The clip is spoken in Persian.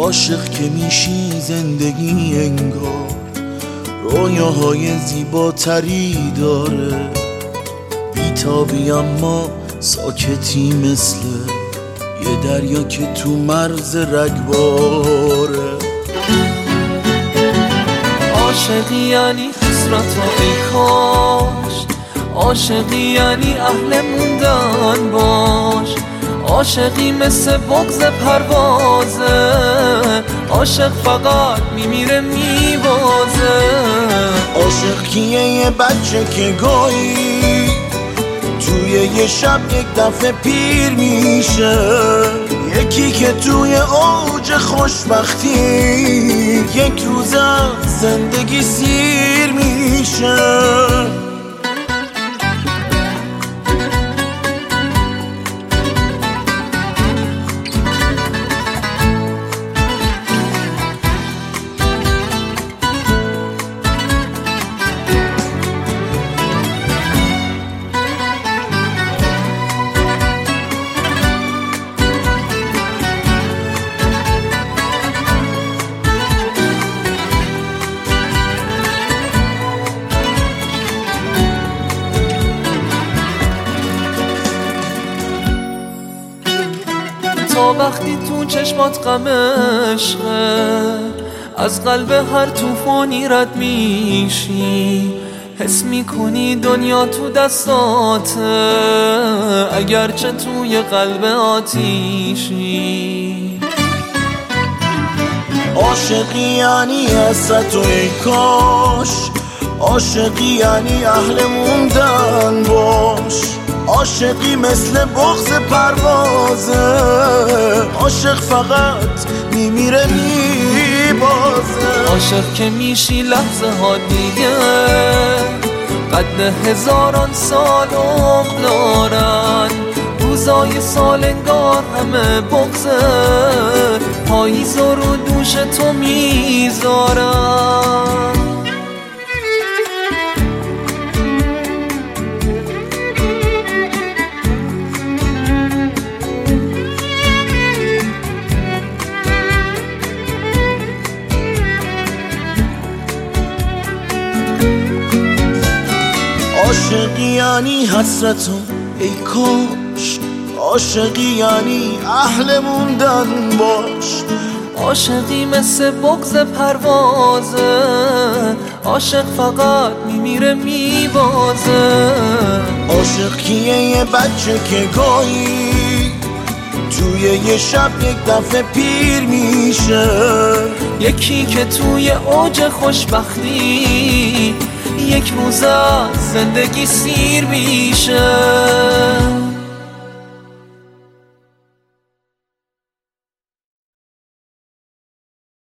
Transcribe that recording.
عاشق که میشی زندگی انگار رویاهای زیباتری داره، بیتابی اما ساکتی مثل یه دریا که تو مرز رگباره. عاشقی یعنی حسرت و ای کاش، عاشقی یعنی اهل موندن باش، عاشقی مثل بغض پروازه، عاشق فقط میمیره میبازه. عاشق کیه؟ یه بچه که گاهی توی یه شب یک دفعه پیر میشه، یکی که توی اوج خوشبختی یک روز از زندگی سیر میشه. تا وقتی تو چشمات غم عشقه، از قلب هر طوفانی رد میشی، حس میکنی دنیا تو دستاته اگرچه توی قلب آتیشی. عاشقی یعنی حسرت و ای کاش، عاشقی یعنی اهل موندن باش، عاشقی مثل بغض پروازه، عاشق فقط میمیره میبازه. عاشق که میشی لحظه ها دیگه قد هزاران سال عمر دارن، روزای سال انگار همه بغضه، پاییز رو دوش تو میذارن. عاشقی یعنی حسرت و ای کاش، عاشقی یعنی اهل موندن باش، عاشقی مثل بغض پروازه، عاشق فقط میمیره میبازه. عاشق کیه؟ یه بچه که گاهی توی یه شب یک دفعه پیر میشه، یکی که توی اوج خوشبختی یک روز از زندگی سیر میشه.